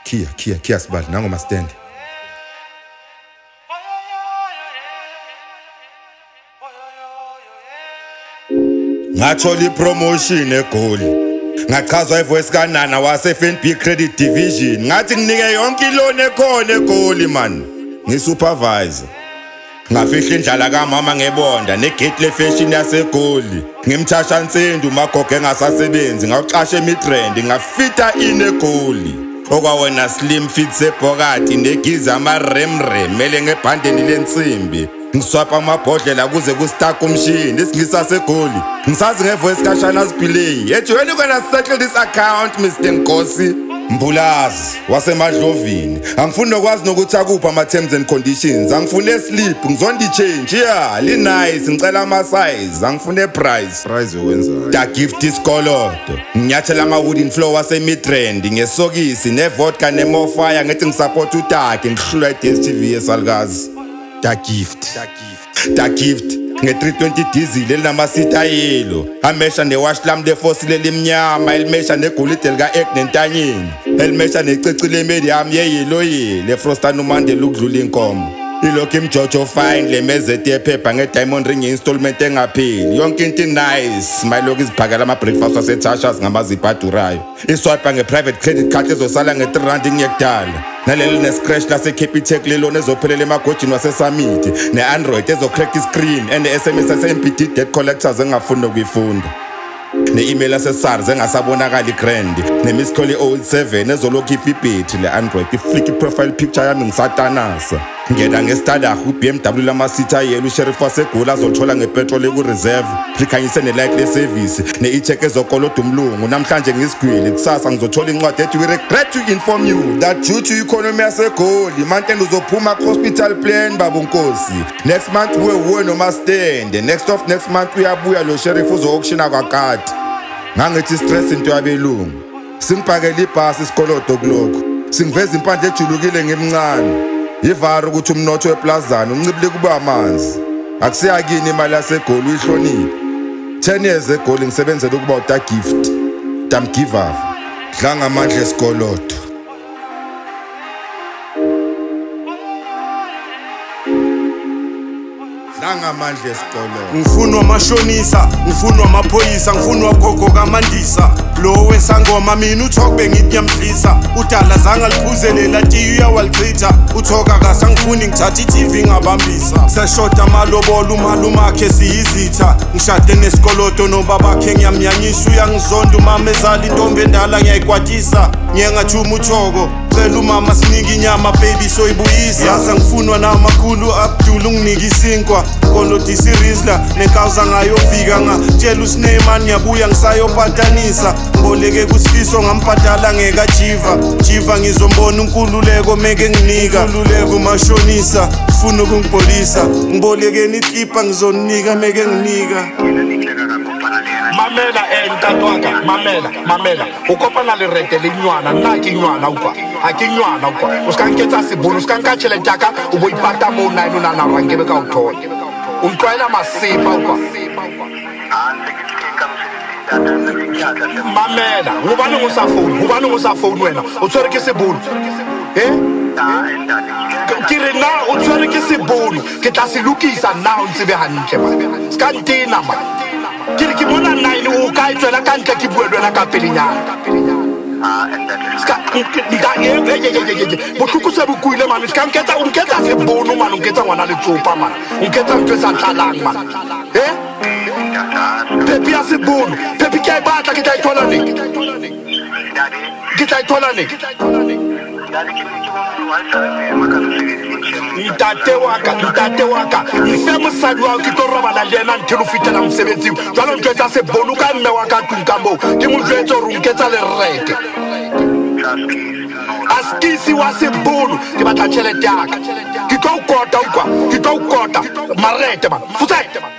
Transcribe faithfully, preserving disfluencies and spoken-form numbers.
Kia, Kia, Kia sibali nangoma stand. Ngathola ipromotion eGoli. Ngachazwa ivoice kaNana wase F N B Credit Division. Ngathi nginike yonke loan ekhona eGoli man. Ngisupervisor. Ngafihla indlala kaMama ngebonda negate le fashion yaseGoli. Ngimthasha Nsendu magogo engasasebenzi ngawuxasha emitrend ngafita ine eGoli. Okwawena slim fit sebhokati negiza ama rem rem mele ngebhandeni lensimbi. Ngiswapha amabhodlela kuze kustack umshini isingisa seGoli. Ngisazi ngevoice kaShana Sibhiley. Ethi when you gonna settle this account Mister Nkosi? Mbulazi wasemadlovini. Angifuni nokwazi nokuthi akupha ama terms and conditions. Angifune sleep, ngizonda change. Yeah, li nice, ngicela ama size. Angifune price. Price wenza. Da gift isikolodo. Nginyathela ama wooden floor wase Midrand ngesokisi nevodka nemofire ngithi ngisupport uTaki ngihlula iD S T V eSalkazi. Da gift. Da gift. Da gift. Nge-three twenty diesel elinamasita yelo amesha newash lam lefosile limnyama elimesha negolide lika-egg nentanyeni elimesha nececi lemedium yeyelo yele efrosta nomandela ukudlula inkomo ilokhu imjojo fine lemezeti yephepha nge-diamond ring installment engapheli yonke into nice mayilokhu iziphakela ama-breakfast waseTashas ngamazipho adurayo iswipa nge-private credit card ezosala nge-three rand ngiyekudala naleli ne-scratch lase-Capitec lelona ezophelela emagojini wase-Summit ne-Android ezocrack iscreen ene-S M S ase-M P D debt collectors engafuni nokuyifunda ne-email yase-SARS engasabonakali grand ne-miss call e-old seven ezolokhu ifibhethi le-Android iflick i-profile picture yami ngisatanasa ngena ngestada u-B M W lamasitha yelo usheriff waseGoli azolithola ngepetrol eku-reserve likhanyise ne-light le-service ne-e-check ezokoloda umlungu namhlanje ngisigwili kusasa ngizothola incwadi ethi we regret to inform you that due to economy yaseGoli mantend uzophuma ku-hospital plan babunkosi next month uwe uwe noma stand next of next month uyabuya lo sheriff uzo-auctiona kwakati ngangithi stress into yabelungu singibhakela ibhasi isikolodo kulokhu singiveza impandla ejulukile ngimncane ivaru ukuthi umnotho weplazana uncibile kuba amanzi akusiyakini imali yaseGoli uyihloniphe ten years eGoli ngisebenzela ukuba uta gift dam give up dla ngamandla esikolodo ngamandla esikolo ngifuna amashonisa ngifuna amaphoyisa ngifuna wagogo kaMandisa lo wesangoma mina uthokbe ngithi yamdlisa udala zanga liphuzelela tiyu yawalichitha uthoka kasangifuni ngithatha iT V ngabambisa seshoda amalobolo umalumakhe siyizitha ngishade nesikolodo nobabakhe ngiyamnyanyisa uyangizonda umama ezala intombi endala ngiyayikwatisa ngiyengathuma uthoko cela umama sinike inyama baby soyibuyisa yaza ngifunwa namakhulu Abdul unginike isinkwa kolodi sirizla nenkawuza ngayofika ngatshela uSneyman ngiyabuya ngisayophatanisa mboleke kusifiso ngambhadala ngekajiva jiva ngizombona unkululeko meke nginika unkululeko mashonisa ufuna ukungibholisa ngibolekeni ikhipha ngizonika meke nginika mamela entatwaka mamela mamela ukopana le rete le nywana nna ke nywana upa a ke nywana upa o ska nketsa sebolo o ska nka tšhelete ya ka o bo ipata mo nine na na rang ke be ka o thola o ntlwaela masepa upa mamela ngobane go sa phone ngobane go sa phone wena o tshwere ke sebolo eh ke re na o tshwere ke sebolo ke tla se lokisa nna o ntse be hantle man ska ntena man ke re ke bona nine o ka itswela ka ntle ke buelwela ka pelenyana ska nda ye ye ye ye botlhoko se bo kuile man ska nketsa o nketsa se bono man o nketsa ngwana le tsopa man o nketsa ntwe sa tlalang man eh pepi ya se bono pepi ke batla ke tla ithola ne ke tla ithola ne ntate waka ntate waka mfe mosadi wa ke tlo robala le ena nthe lo fitela mosebetsing jalo ntho etsa se bono ka mme wa ka tlung ka moo ke mo jwetse gore o nketsa lereke askisi wa se bono ke batla tšhelete yaka ke tlo o kota ukwa ke tlo o kota marete man fusete man